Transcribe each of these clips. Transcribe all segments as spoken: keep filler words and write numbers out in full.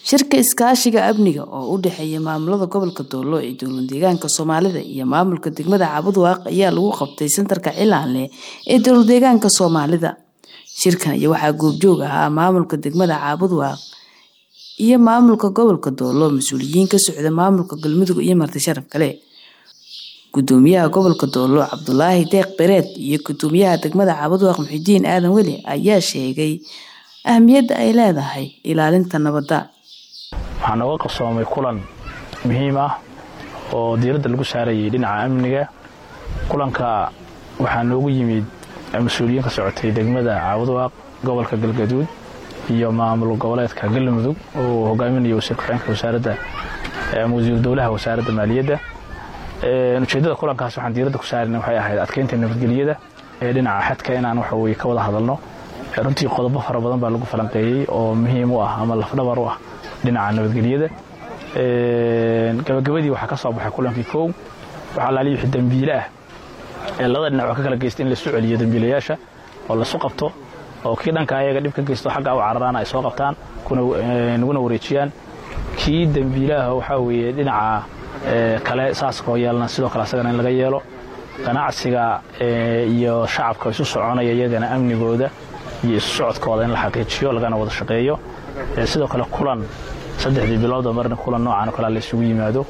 Shirka iskaashiga amniga oo u dhexeeya maamulada gobolka Doolo ee dowlad deegaanka Soomaalida iyo maamulka degmada Cabudwaaq ayaa lagu qabtay santarka Cilaanle ee dowlad deegaanka Soomaalida. Shirkan ayaa waxaa goobjoog ahaa maamulka degmada Cabudwaaq iyo maamulka gobolka Doolo, mas'uuliyiin ka socda maamulka Galmudug iyo marti sharaf kale. Gudoomiyaha gobolka Doolo Cabdulaahi Deeq Bereed iyo gudoomiyaha degmada Cabudwaaq Muxudiin Aadan Weli ayaa sheegay ahmiyadda ay leedahay ilaalinta nabadda. waxaan uga qabsoomay kulan muhiim ah oo diiradda lagu saarayay dhinaca amniga. kulanka waxaa noogu yimid mas'uuliyiin ka socotay degmada Cabudwaaq, gobolka Galgaduud iyo maamul goboleedka Galmudug oo hogaaminaya wasiirka wasaaradda wasiir dowlaha wasaaradda maaliyadda. ujeedada kulankaas waxaan diiradda ku saarnay waxay ahayd adkeynta nabadgelyada ee dhinaca xadka inaan wax weey ka wada hadalno. runtii qodobo fara badan baa lagu falanqeeyay oo muhiim u ah ama lafdhabar u ah dhinaca nabadgelyada. ee gabagabadii waxa ka soo baxay kulankii koow waxa la leeyahay dambiile ah ee labada dhinac ka kala geystay in la soo celiyo dambiilayaasha oo la soo qabto oo kii dhanka ayaga dhib ka geysto xagga u cararaan ay soo qabtaan kuna naguna wareejiyaan. kii dambiilaha waxa weeye dhinaca kale saas oo yeelna sidoo kale asagana in laga yeelo. ganacsiga iyo shacabka isu soconaya iyagana amnigooda iyo isu socodkooda in la xaqiijiyo lagana wada shaqeeyo. sidoo kale kulan saddexdii bilood marna kulan noocan oo kale la isugu yimaado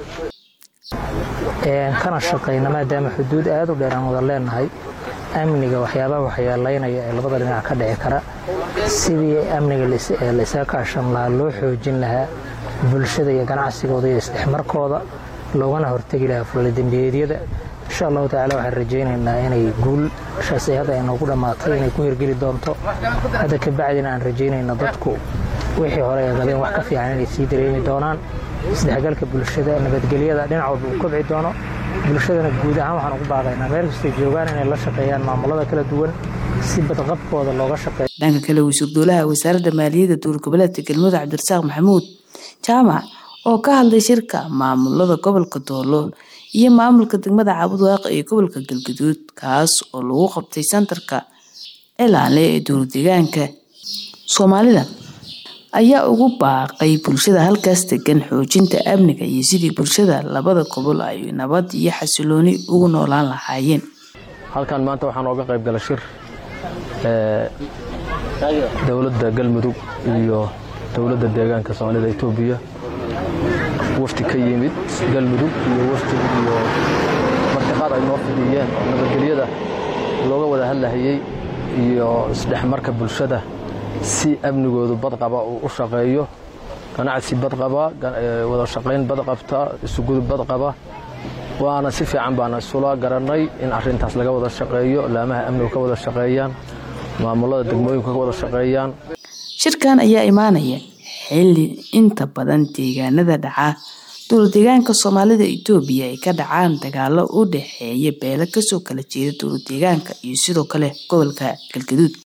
ee kana shaqeeyna maadaama xuduud aad u dheer aan wada leenahay amniga waxyaabaha waxyeeleynaya ee labada dhinac ka dhici kara sidii amniga la isaga kaashan lahaa loo xoojin lahaa bulshada iyo ganacsigooda iyo isdhexmarkooda loogana hortagi lahaa fulalka dambiyeedyada. insha Allah taala waxaan rajaynaynaa inay guul shaasiyada ay noogu dhamaatay inay ku hirgeli doonto. hada ka bacdina aan rajaynayna dadku wixii hore ay qabeen wax ka fiican inay sii dareemi doonaan. isdhexgalka bulshada nabadgelyada dhinac walba uu kobci doono. bulshadana guud ahaan waxaan ugu baaqaynaa meel kasta joogaan inay la shaqeeyaan maamulada kala duwan si badqabkooda looga shaqeeyo. dhanka kale wasiir dowlaha wasaaradda maaliyadda dowlad goboleedka Galmudug Cabdirasaaq Maxamuud Jaamac oo ka hadlay shirka maamulada gobolka Doolo iyo maamulka degmada Cabudwaaq ee gobolka Galgaduud kaas oo lagu qabtay santarka Cilaanle ee dowlad deegaanka Soomaalida ayaa ugu baaqay bulshada halkaas degan xoojinta amniga iyo sidii bulshada labada gobol ay nabad iyo xasilooni ugu noolaan lahaayeen. halkan maanta waxaan uga qayb galay shir ee dowladda Galmudug iyo dowladda deegaanka Soomaalida Itoobiya wafti ka yimid Galmudug iyo wafti iyo martiqaad ay noo fidiyeen nabadgelyada looga wada hadlayay iyo isdhexmarka bulshada si amnigoodu badqaba u shaqeeyo. ganacsi badqaba wada shaqeyn badqabta isu gudub badqaba waana si fiican baan isula garanay in arintaas laga wada shaqeeyo laamaha amniga ka wada shaqeeyaan maamulada degmooyinka ka wada shaqeeyaan. shirkan ayaa imaanaya xilli inta badan deegaanada dhaca dowlad deegaanka Soomaalida Itoobiya ay ka dhacaan dagaalo u dhaxeeya beelo ka soo kala jeeda dowlad deegaanka iyo sidoo kale gobolka Galgaduud.